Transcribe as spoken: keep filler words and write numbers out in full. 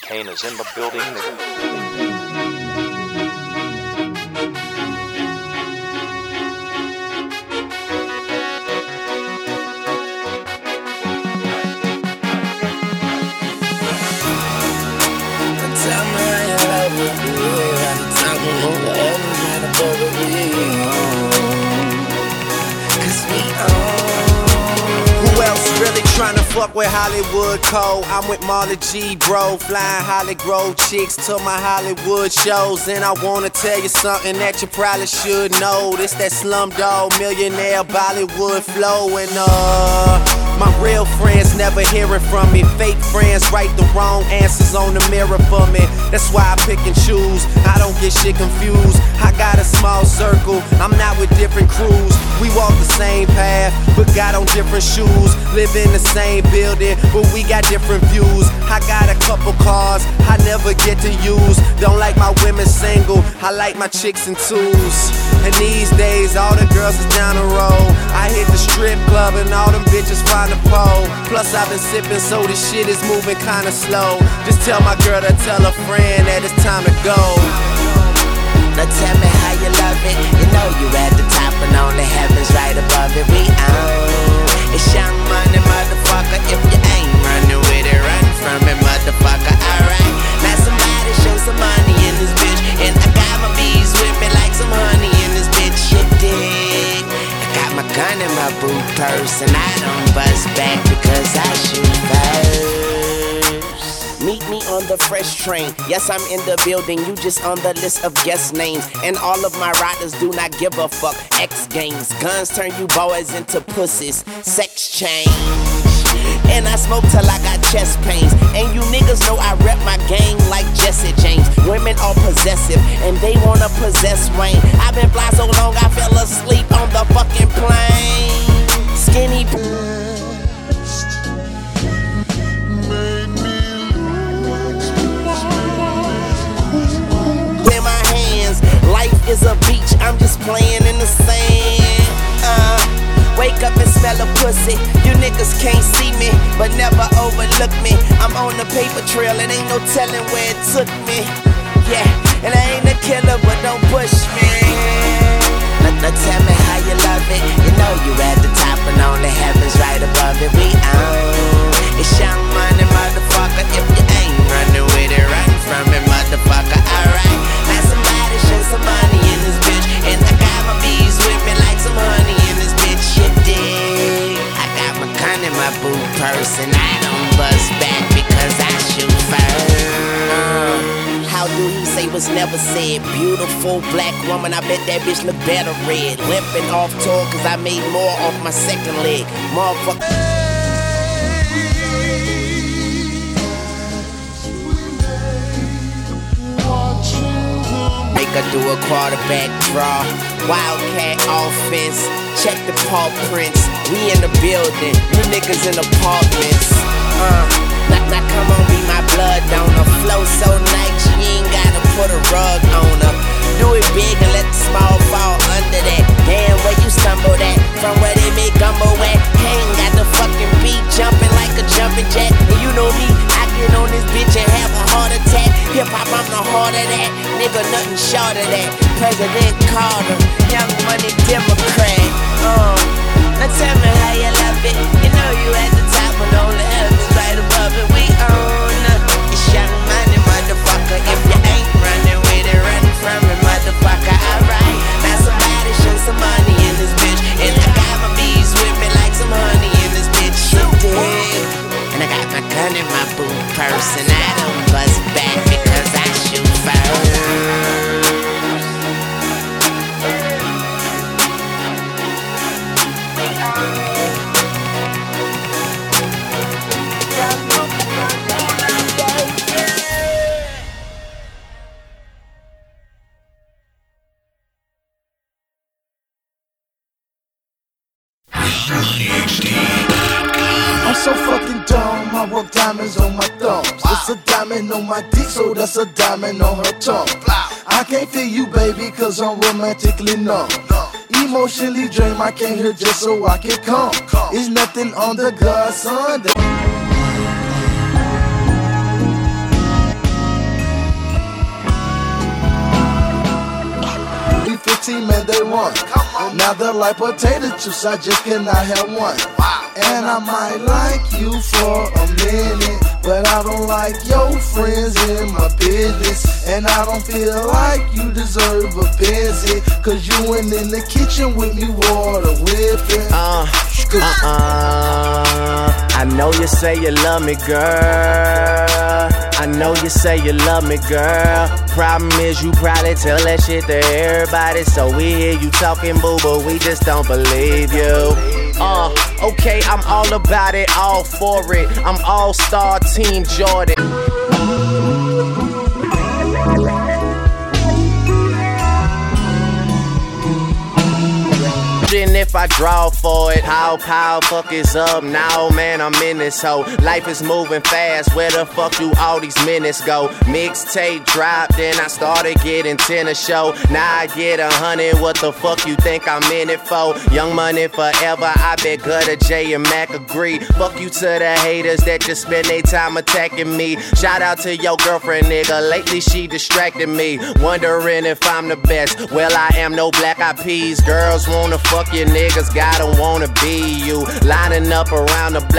Kane is in the building. Who else really tryna fuck with Hollywood Cole? I'm with Marley G, bro, flying Holly Grove chicks to my Hollywood shows. And I wanna tell you something that you probably should know. This that Slumdog Millionaire Bollywood flow. And uh my real friends never hearing from me. Fake friends write the wrong answers on the mirror for me. That's why I pick and choose, I don't get shit confused. I got a small circle, I'm not with different crews. We walk the same path, but got on different shoes. Live in the same building, but we got different views. I got a couple cars I never get to use. Don't like my women single, I like my chicks in twos. And these days all the girls is down the road. I hit the strip club and all them bitches find a pole. Plus I've been sipping, so this shit is moving kinda slow. Just tell my girl to tell a friend that it's time to go. Now tell me how you love it. You know you at the top and only heaven's right above it. We own it's Young Money, motherfucker. If you ain't running with it, run from it, motherfucker. Alright, now somebody show some money in this bitch. And I got my bees with me like some honey in this bitch. You dig? I got my gun in my boot purse and I don't bust back because I shoot first. Meet me on the fresh train. Yes, I'm in the building, you just on the list of guest names. And all of my riders do not give a fuck. X Games, guns turn you boys into pussies. Sex change. And I smoke till I got chest pains. And you niggas know I rep my gang like Jesse James. Women are possessive and they wanna possess Wayne. I've been fly so long I fell asleep on the fucking plane. Skinny life is a beach, I'm just playing in the sand. Uh, wake up and smell a pussy. You niggas can't see me, but never overlook me. I'm on the paper trail and ain't no telling where it took me. Yeah, and I ain't a killer, but don't push me. Now, now tell me how you love it. You know you at the top and only heaven's right above it. We own it's Young Money, motherfucker. If you ain't running with it, run from it, motherfucker. Alright, now somebody show some money in this bitch. And I got my bees with me like some honey in this bitch. You dig? I got my gun in my boot purse and I don't bust back because I shoot first. How do he say was never said? Beautiful black woman, I bet that bitch look better red. Limping off tour cause I made more off my second leg. Motherfucker. Make her do a quarterback draw. Wildcat offense. Check the paw prints. We in the building. You niggas in apartments. Uh, now, now come on, be my blood donor. Flow so nice, you ain't gotta put a rug on her. Do it big and let the small fall under that. Damn, where you stumble at? From where they make gumbo at. Hang got the fucking beat jumping like a jumping jack. And you know me, I get on this bitch and have a heart attack. Hip hop, I'm the heart of that. Nigga, nothing short of that. President Carter, Young Money Democrat. Uh, now tell me how you love it. You know you at the top and only heaven's right above it. We own it's Young Money, motherfucker. If you ain't running with it, run from it, motherfucker. Alright, now somebody show some money in this bitch. And I got my bees with me like some honey in this bitch. You dig? And I got my gun in my boot purse and I don't bust back because I shoot first. I'm so fucking dumb, I work diamonds on my thumbs. It's a diamond on my dick, so that's a diamond on her tongue. I can't feel you, baby, cause I'm romantically numb. Emotionally drained, I came here just so I can come. It's nothing on the godson. one. Now they're like potato chips, I just cannot have one. And I might like you for a minute, but I don't like your friends in my business. And I don't feel like you deserve a visit, cause you went in the kitchen with me water whipping. Uh, uh-uh. I know you say you love me, girl. I know you say you love me, girl. Problem is you probably tell that shit to everybody, so we hear you talking, boo, but we just don't believe you. Uh, okay, I'm all about it, all for it. I'm all-star team Jordan. If I draw for it, how power fuck is up now, man, I'm in this hoe. Life is moving fast, where the fuck do all these minutes go? Mixtape dropped, then I started getting tennis show. Now I get a hundred, what the fuck you think I'm in it for? Young money forever, I bet Gutter J and Mac agree. Fuck you to the haters that just spend their time attacking me. Shout out to your girlfriend, nigga, lately she distracted me. Wondering if I'm the best, well I am no Black Eyed Peas. Girls wanna fuck you, niggas gotta wanna be you. Lining up around the block.